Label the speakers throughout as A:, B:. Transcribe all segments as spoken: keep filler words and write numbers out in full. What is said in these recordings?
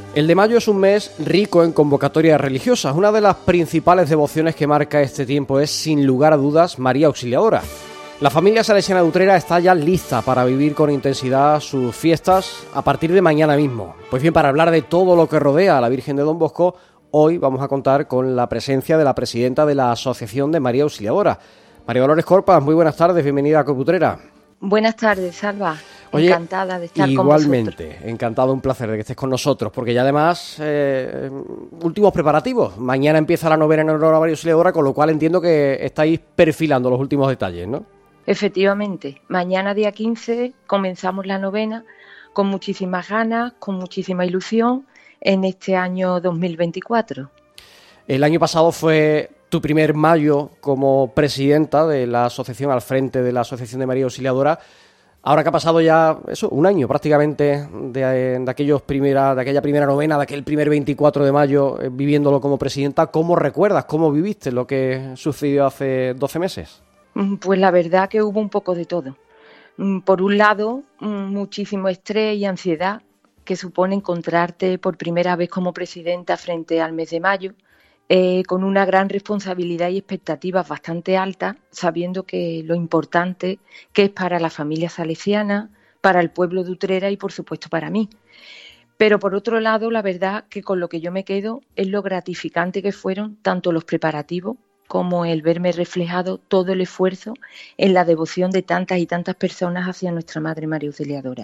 A: El de mayo es un mes rico en convocatorias religiosas. Una de las principales devociones que marca este tiempo es, sin lugar a dudas, María Auxiliadora. La familia salesiana de Utrera está ya lista para vivir con intensidad sus fiestas a partir de mañana mismo. Pues bien, para hablar de todo lo que rodea a la Virgen de Don Bosco, hoy vamos a contar con la presencia de la presidenta de la Asociación de María Auxiliadora. María Dolores Corpas, muy buenas tardes, bienvenida a COPE Utrera.
B: Buenas tardes, Salva.
A: Oye,
B: encantada de estar
A: igualmente,
B: con vosotros.
A: Encantado, un placer de que estés con nosotros, porque ya además, eh, últimos preparativos. Mañana empieza la novena en honor a María Auxiliadora, con lo cual entiendo que estáis perfilando los últimos detalles, ¿no?
B: Efectivamente, mañana día quince comenzamos la novena con muchísimas ganas, con muchísima ilusión en este año dos mil veinticuatro.
A: El año pasado fue tu primer mayo como presidenta de la asociación, al frente de la Asociación de María Auxiliadora. Ahora que ha pasado ya eso, un año prácticamente de, de, aquellos primera, de aquella primera novena, de aquel primer veinticuatro de mayo, eh, viviéndolo como presidenta, ¿cómo recuerdas, cómo viviste lo que sucedió hace doce meses?
B: Pues la verdad que hubo un poco de todo. Por un lado, muchísimo estrés y ansiedad que supone encontrarte por primera vez como presidenta frente al mes de mayo, eh, con una gran responsabilidad y expectativas bastante altas, sabiendo que lo importante que es para la familia salesiana, para el pueblo de Utrera y por supuesto para mí. Pero por otro lado, la verdad que con lo que yo me quedo es lo gratificante que fueron tanto los preparativos como el verme reflejado todo el esfuerzo en la devoción de tantas y tantas personas hacia nuestra Madre María Auxiliadora.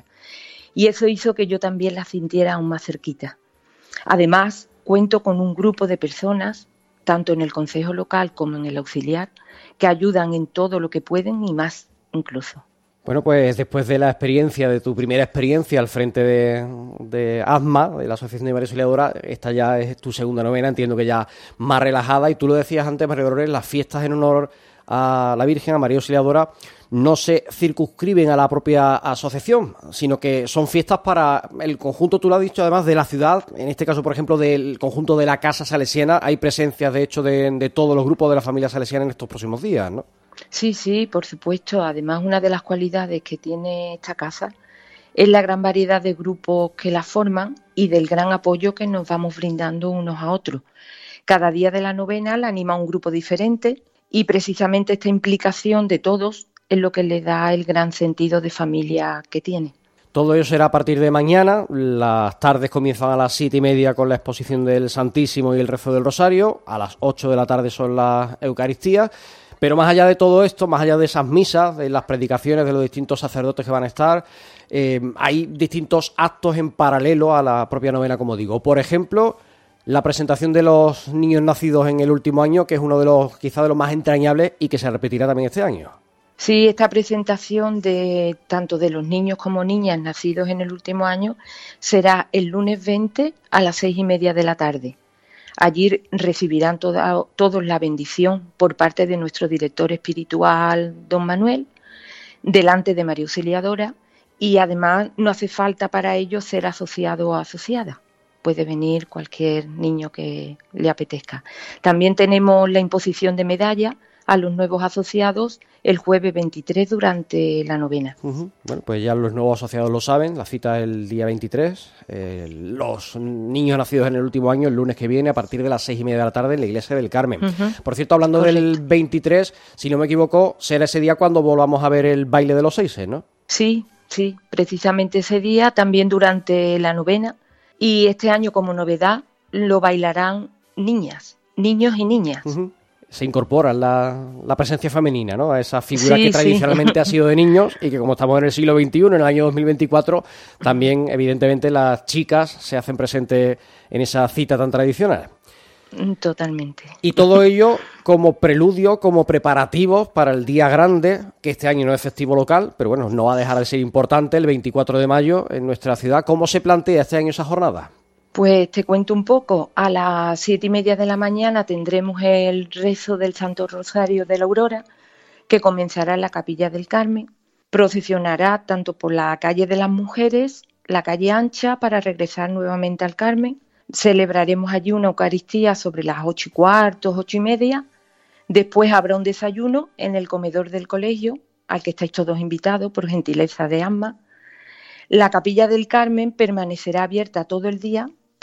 B: Y eso hizo que yo también la sintiera aún más cerquita. Además, cuento con un grupo de personas, tanto en el Consejo Local como en el Auxiliar, que ayudan en todo lo que pueden y más incluso.
A: Bueno, pues después de la experiencia, de tu primera experiencia al frente de, de ASMA, de la Asociación de María Auxiliadora, esta ya es tu segunda novena, entiendo que ya más relajada, y tú lo decías antes, María Dolores, las fiestas en honor a la Virgen, a María Auxiliadora, no se circunscriben a la propia asociación, sino que son fiestas para el conjunto, tú lo has dicho, además de la ciudad, en este caso, por ejemplo, del conjunto de la Casa Salesiana. Hay presencias, de hecho, de, de todos los grupos de la familia salesiana en estos próximos días, ¿no?
B: Sí, sí, por supuesto. Además, una de las cualidades que tiene esta casa es la gran variedad de grupos que la forman y del gran apoyo que nos vamos brindando unos a otros. Cada día de la novena la anima un grupo diferente y precisamente esta implicación de todos es lo que le da el gran sentido de familia que tiene.
A: Todo ello será a partir de mañana. Las tardes comienzan a las siete y media con la exposición del Santísimo y el rezo del Rosario. A las ocho de la tarde son las Eucaristías. Pero más allá de todo esto, más allá de esas misas, de las predicaciones de los distintos sacerdotes que van a estar, eh, hay distintos actos en paralelo a la propia novena, como digo. Por ejemplo, la presentación de los niños nacidos en el último año, que es uno de los, quizá de los más entrañables y que se repetirá también este año.
B: Sí, esta presentación de tanto de los niños como niñas nacidos en el último año será el lunes veinte a las seis y media de la tarde. Allí recibirán toda, todos la bendición por parte de nuestro director espiritual, don Manuel, delante de María Auxiliadora, y además no hace falta para ello ser asociado o asociada. Puede venir cualquier niño que le apetezca. También tenemos la imposición de medalla a los nuevos asociados el jueves veintitrés durante la novena.
A: Uh-huh. Bueno, pues ya los nuevos asociados lo saben, la cita es el día veintitrés, eh, los niños nacidos en el último año el lunes que viene a partir de las seis y media de la tarde en la Iglesia del Carmen. Uh-huh. Por cierto, hablando Correcto. Del veintitrés, si no me equivoco, será ese día cuando volvamos a ver el baile de los seises, ¿no?
B: Sí, sí, precisamente ese día, también durante la novena, y este año como novedad lo bailarán niñas, niños y niñas.
A: Uh-huh. Se incorpora la, la presencia femenina, ¿no? A esa figura
B: sí,
A: que tradicionalmente
B: sí.
A: ha sido de niños y que, como estamos en el siglo veintiuno, en el año dos mil veinticuatro, también, evidentemente, las chicas se hacen presentes en esa cita tan tradicional.
B: Totalmente.
A: Y todo ello como preludio, como preparativos para el día grande, que este año no es festivo local, pero bueno, no va a dejar de ser importante, el veinticuatro de mayo en nuestra ciudad. ¿Cómo se plantea este año esa jornada?
B: Pues te cuento un poco. A las siete y media de la mañana tendremos el rezo del Santo Rosario de la Aurora, que comenzará en la Capilla del Carmen. Procesionará tanto por la calle de las Mujeres, la calle ancha, para regresar nuevamente al Carmen. Celebraremos allí una Eucaristía sobre las ocho y cuarto, ocho y media. Después habrá un desayuno en el comedor del colegio, al que estáis todos invitados por gentileza de ASMA. La Capilla del Carmen permanecerá abierta todo el día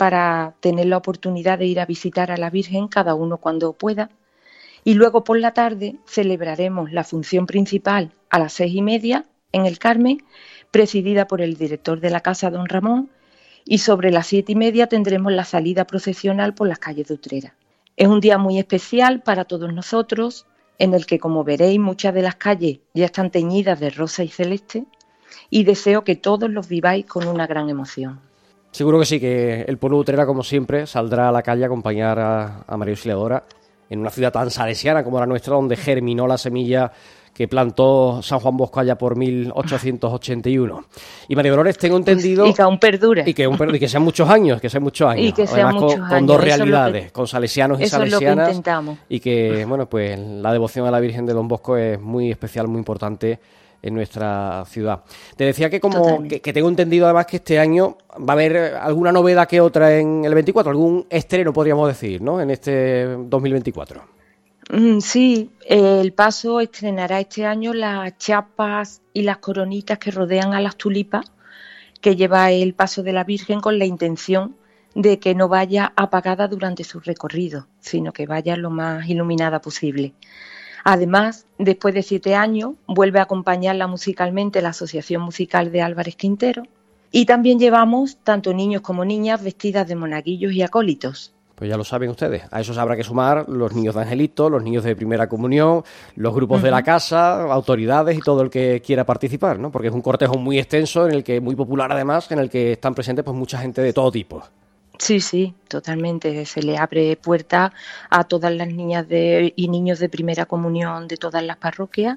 B: para tener la oportunidad de ir a visitar a la Virgen, cada uno cuando pueda. Y luego por la tarde celebraremos la función principal a las seis y media en el Carmen, presidida por el director de la casa, don Ramón, y sobre las siete y media tendremos la salida procesional por las calles de Utrera. Es un día muy especial para todos nosotros, en el que, como veréis, muchas de las calles ya están teñidas de rosa y celeste, y deseo que todos los viváis con una gran emoción.
A: Seguro que sí, que el pueblo de Utrera, como siempre, saldrá a la calle a acompañar a, a María Auxiliadora en una ciudad tan salesiana como la nuestra, donde germinó la semilla que plantó San Juan Bosco allá por mil ochocientos ochenta y uno. Y María Dolores, tengo entendido...
B: Y que aún perdure.
A: Y que, un, y que sean muchos años, que sean muchos años.
B: Y que sean
A: Además,
B: muchos
A: con,
B: años.
A: con dos
B: Eso
A: realidades,
B: que,
A: con salesianos y
B: eso
A: salesianas.
B: Es lo que intentamos.
A: Y que, bueno, pues la devoción a la Virgen de Don Bosco es muy especial, muy importante en nuestra ciudad. Te decía que como que, que tengo entendido además que este año va a haber alguna novedad que otra en el veinticuatro, algún estreno podríamos decir, ¿no? En este dos mil veinticuatro.
B: Sí, el Paso estrenará este año las chapas y las coronitas que rodean a las tulipas que lleva el Paso de la Virgen, con la intención de que no vaya apagada durante su recorrido, sino que vaya lo más iluminada posible. Además, después de siete años, vuelve a acompañarla musicalmente la Asociación Musical de Álvarez Quintero, y también llevamos tanto niños como niñas vestidas de monaguillos y acólitos.
A: Pues ya lo saben ustedes, a eso se habrá que sumar los niños de Angelito, los niños de primera comunión, los grupos uh-huh. de la casa, autoridades y todo el que quiera participar, ¿no? Porque es un cortejo muy extenso, en el que muy popular además, en el que están presentes pues mucha gente de todo tipo.
B: Sí, sí, totalmente. Se le abre puerta a todas las niñas de, y niños de primera comunión de todas las parroquias,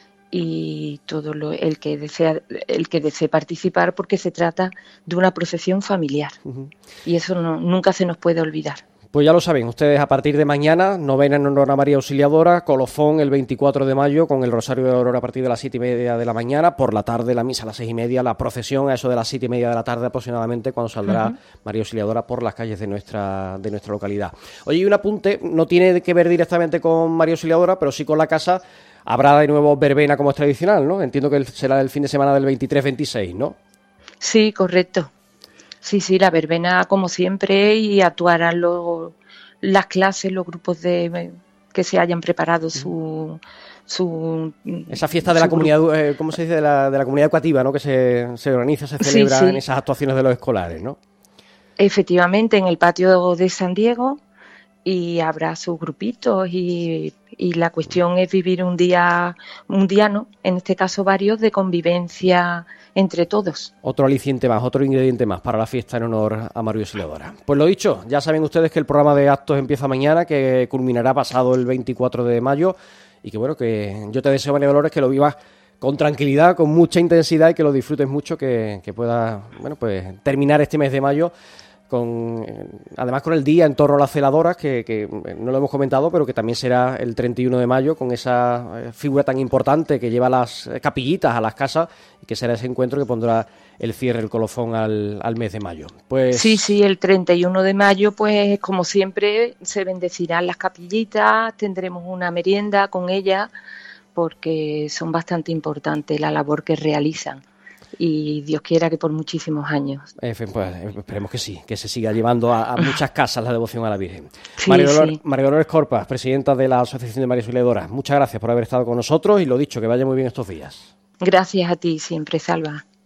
B: y todo lo, el que desea el que desee participar, porque se trata de una procesión familiar. Uh-huh. Y eso no, nunca se nos puede olvidar.
A: Pues ya lo saben ustedes, a partir de mañana, novena en honor a María Auxiliadora, colofón el veinticuatro de mayo con el Rosario de Aurora a partir de las siete y media de la mañana, por la tarde la misa a las seis y media, la procesión a eso de las siete y media de la tarde aproximadamente, cuando saldrá uh-huh. María Auxiliadora por las calles de nuestra de nuestra localidad. Oye, y un apunte, no tiene que ver directamente con María Auxiliadora, pero sí con la casa. Habrá de nuevo verbena como es tradicional, ¿no? Entiendo que será el fin de semana del veintitrés veintiséis, ¿no?
B: Sí, correcto. Sí, sí, la verbena como siempre, y actuarán los, las clases, los grupos de que se hayan preparado su... su
A: Esa fiesta de la comunidad, eh, ¿cómo se dice? De la, de la comunidad educativa, ¿no? Que se, se organiza, se celebra sí, sí. en esas actuaciones de los escolares, ¿no?
B: Efectivamente, en el patio de San Diego, y habrá sus grupitos, y, y la cuestión es vivir un día, un día no, en este caso varios, de convivencia entre todos.
A: Otro aliciente más, otro ingrediente más para la fiesta en honor a María Auxiliadora. Pues lo dicho, ya saben ustedes que el programa de actos empieza mañana, que culminará pasado el veinticuatro de mayo, y que bueno, que yo te deseo, María Dolores, que lo vivas con tranquilidad, con mucha intensidad, y que lo disfrutes mucho, que, que puedas, bueno, pues terminar este mes de mayo con, además con el día en torno a las celadoras, que, que no lo hemos comentado, pero que también será el treinta y uno de mayo, con esa figura tan importante que lleva las capillitas a las casas, y que será ese encuentro que pondrá el cierre, el colofón al, al mes de mayo. Pues
B: sí, sí, el treinta y uno de mayo, pues como siempre, se bendecirán las capillitas, tendremos una merienda con ellas, porque son bastante importantes la labor que realizan. Y Dios quiera que por muchísimos años.
A: Eh, pues, esperemos que sí, que se siga llevando a, a muchas casas la devoción a la Virgen.
B: Sí,
A: María Dolores,
B: sí.
A: María Dolores Corpas, presidenta de la Asociación de María Auxiliadora, muchas gracias por haber estado con nosotros, y lo dicho, que vaya muy bien estos días.
B: Gracias a ti siempre, Salva.